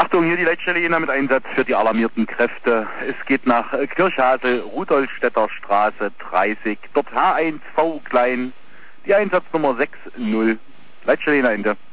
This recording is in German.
Achtung, hier die Leitstelle Jena mit Einsatz für die alarmierten Kräfte. Es geht nach Kirchhase, Rudolfstädter Straße 30, dort H1V klein, die Einsatznummer 60. Leitstelle Jena Ende.